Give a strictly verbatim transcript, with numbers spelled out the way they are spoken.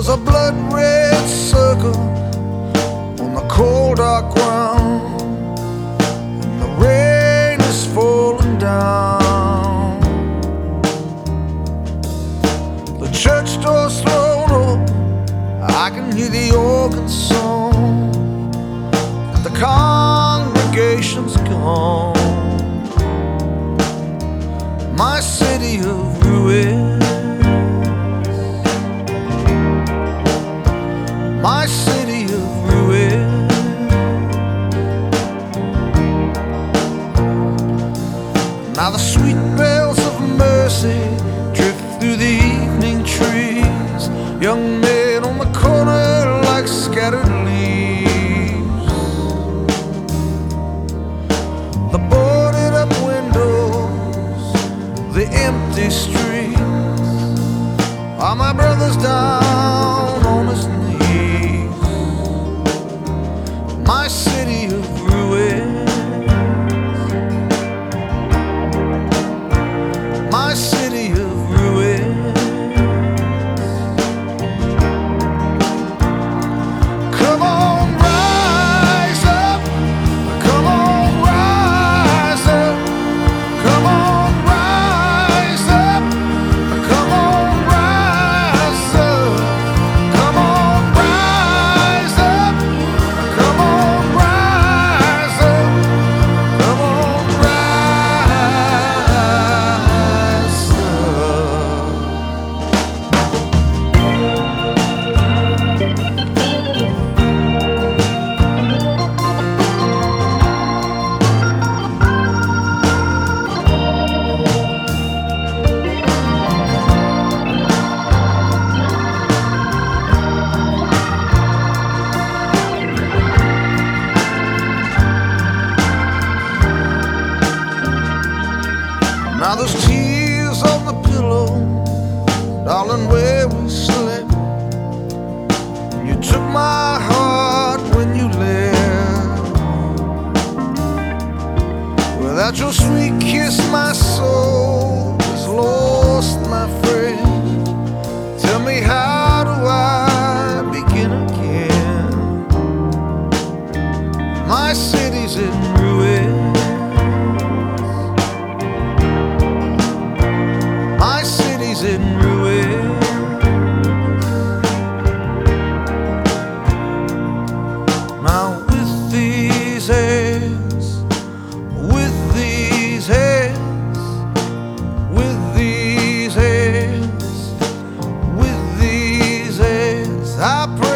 a blood red circle on the cold dark ground, and the rain is falling down. The church door's thrown open, I can hear the organ song, and the congregation's gone. My city of ruins, my city of ruins. Now the sweet bells of mercy drift through the evening trees, young men on the corner like scattered leaves. The boarded up windows, the empty streets, are my brothers down on his knees. My city of ruins, my city of ruins. Come on, rise up, come on, rise up, come on, rise up, come on, rise up, come on, rise up, come on, rise up, come on, rise up. Now there's tears on the pillow, darling, where we slept. You took my heart when you left. Without your sweet kiss, my soul is lost, my friend. Tell me, how do I begin again? My city's in ruins, my city's in ruins. Now with these hands, with these hands, with these hands, with these hands, I pray